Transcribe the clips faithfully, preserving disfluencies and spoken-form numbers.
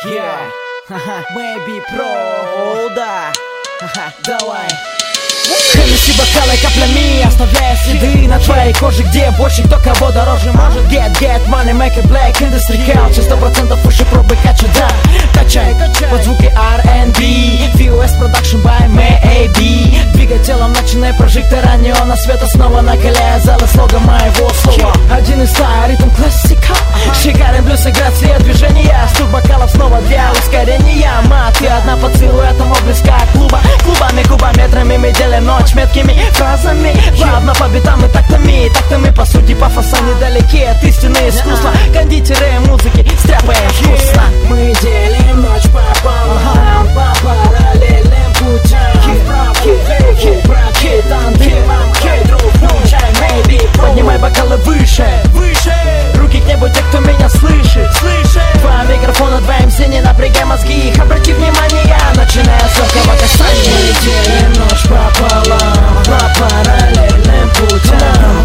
Yeah, Baby Pro, да, давай. Хеннесси бокалы каплями, оставляя следы на твоей коже, где больше кто кого дороже может. Get, get money, make it black, industry culture, сто процентов уши пробы качу, да. Качай, под звуки ар энд би, ви ю эс Production by Maybe. Двигай телом, начинай прожектора неона света, снова накаляя залы слога моего слова. Один из ста, ритм классика, шикарный блюз и грация движения. Стук бокалов снова для ускорения. Мат, ты одна по силуэтам, близка клуба. Клубами, кубометрами мы делим ночь меткими фразами, плавно по битам и тактами. Так-то по сути по фасу недалеки от истины искусства. Кондитеры музыки стряпаем вкусно. Мы делим ночь пополам, по параллельным путям. Прокидан дымом, хейдру включай, maybe. Поднимай бокалы выше, выше. Руки к небу те, кто меня слышит, слышит. Два микрофона, два эм си, не напрягай мозги. Обрати внимание, начиная с легкого касания. Мы делим ночь пополам, по параллельным путям.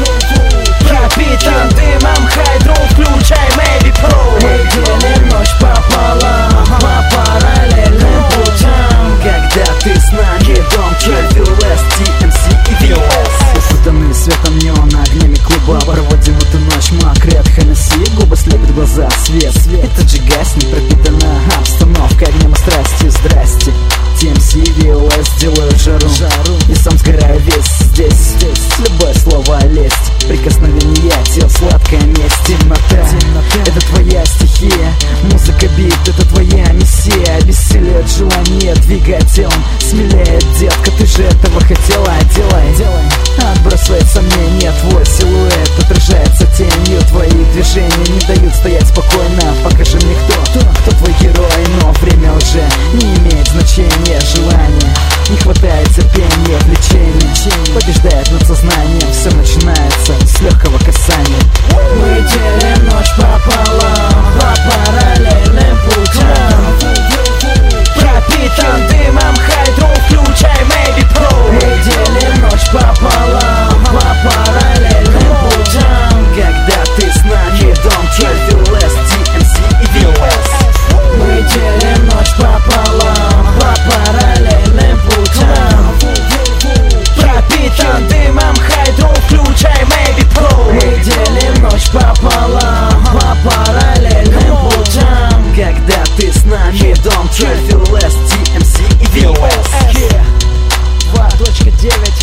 Пропитан дымом, хайдру включай, maybe pro. Мы делим ночь пополам, по параллельным путям. Когда ты с нами, дом, Travel-S, ти эм си и ви ю эс. Сутаны светом неона, огнями клуба. Проводим эту ночь мокрый от Хеннесси. Губы слепят глаза, свет, свет. Это же гаснет, пропитана обстановка огнем и страстью, здрасте. ти эм си и ви ю эс делают жару, жару. И сам сгораю весь здесь, здесь. Любое слово лесть, прикосновение тел, сладкая месть, темнота. темнота. Это твоя стихия, музыка бит, это твоя миссия. Обессиляет желание, двигать телом, смелее, детка, ты же этого хотела. Делай, делай, отбрасывает сомнения, твой силуэт отражается тенью. Твои движения не дают стоять спокойно. Покажи мне, кто, кто твой герой. Но время уже не имеет значения. Желание, не хватает терпения, влечения побеждает над сознанием. Все начинается с легкого касания. Мы делим ночь пополам, по параллельным путям. Пропитан дымом, хайдру включай, maybe pro. Мы делим ночь пополам, по параллельным путям. Когда ты с нами, дом, Travel-S, ти эм си и ви ю эс. Мы делим ночь пополам, по параллельным путям. Пропитан дымом, хайдру включай, maybe pro. Мы делим ночь пополам, по параллельным путям. Когда ты с нами, дом, Travel-S, ти эм си и ви ю эс. два точка девять